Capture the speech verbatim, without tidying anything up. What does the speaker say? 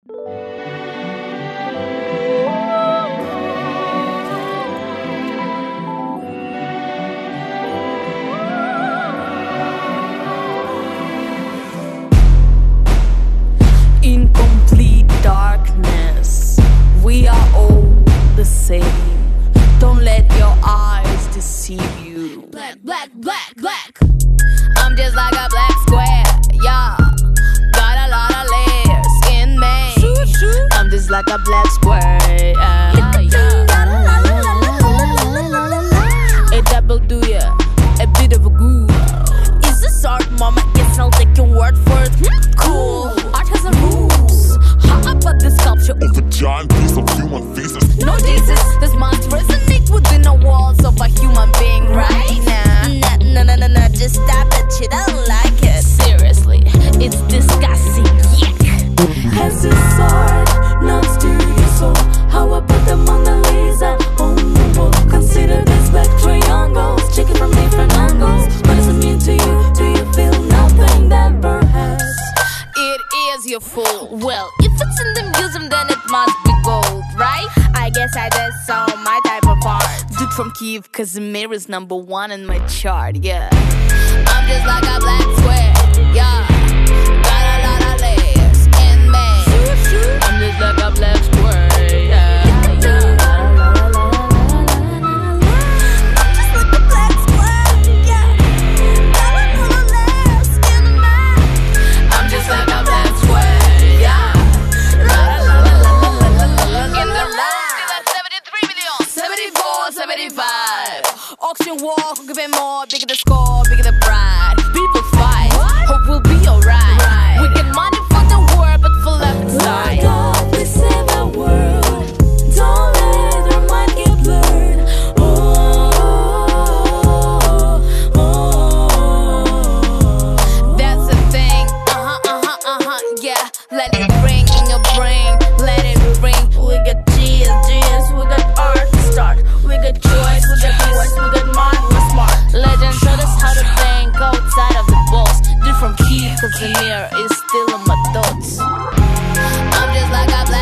In complete darkness, we are all the same. Don't let your eyes deceive you. Black, black, black, black. I'm just like a black square, yeah. Got a lot of layers in me. I'm just like a black square, yeah, yeah. A double do ya, a bit of a goo. Is this art, mama? Yes, I'll take your word for it. Cool, art has a rules. How about the sculpture of a giant piece of human faces? No Jesus, this must resonate within the walls of a human being right now. Nah, nah, nah, nah, nah, just stop that shit, I don't like it. Seriously, it's disgusting, yuck. Has his sword knocks to your soul? How about the Mona Lisa on the wall? Consider this like triangles, check it from different angles. What does it mean to you? Do you feel nothing that perhaps it is your fault? Well, if it's in the museum, then it must be gold, right? I guess I just saw my type of art. Dude from Kiev, Casimir is number one in my chart, yeah. I'm just like a black square, yeah. Got a lot of layers in me. I'm just like a black square, yeah. I'm just like a black square, yeah. Got a lot of layers in me. I'm just like a black square, yeah. Got a lot of in the round. seventy-three million, seventy-four, seventy-five. Auction walk, give it more, bigger the score, bigger the pride. People fight, hope we'll be alright. Right. We get money for the world, but for love inside. Lord God, please save our world. Don't let our mind get blurred. Oh, oh, oh. That's the thing, uh-huh, uh-huh, uh-huh, yeah. Let it ring in your brain, let it ring. We got G's, G's, we got art to start. We got choice, we got voice, we got mind, we're smart. Legend showed us how to think outside of the box. Dude from Kiev, Casimir is still in my thoughts. I'm just like a